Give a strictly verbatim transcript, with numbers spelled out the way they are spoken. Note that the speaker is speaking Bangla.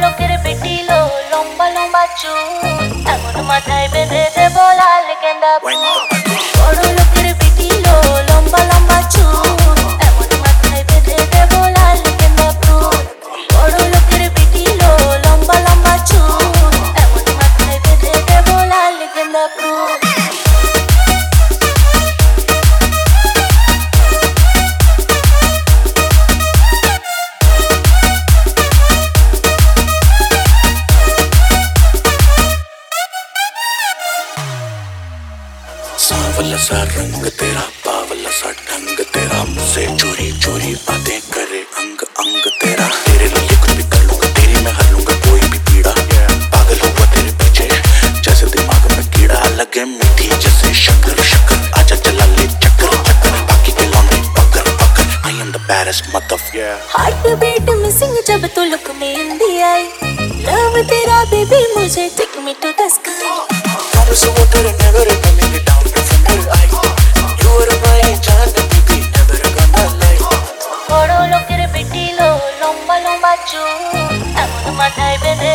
লোকের পিটিলো লম্বা লম্বা চুল, এমন মাথায় বেঁধে দেবো লাল গেন্দা ফুল। বড় লোকের পিটিলো লম্বা লম্বা চুল, এমন মাথায় বেঁধে দেবো লাল গেন্দা ফুল। বড় লোকের পিটিলো লম্বা লম্বা চুল, এমন মাথায় বেঁধে দেবো লাল গেন্দা ফুল। सांवला सा रंग तेरा, बावला सा ढंग तेरा, मुझसे चोरी चोरी बातें करे अंग अंग तेरा। तेरे लिए कुछ भी कर लूंगा, तेरी मैं हर लूंगा कोई भी पीड़ा। पागल हुआ तेरे पीछे जैसे दिमाग में कीड़ा, लगे मीठी जैसे शक्कर शक्कर, आजा चला ले चक्कर चक्कर, बाकी के लौंडे पकड़ पकड़, I am the baddest motherfucker। Heart beat missing जब तू लुक में हिंदी आई, लव तेरा बेबी मुझे take me to the sky. Promise I won't turn never coming down from your eye, you are my child baby never gonna lie। বড় লোকের পিটিলো লম্বা লম্বা চুল, এমন মাথায় বেঁধে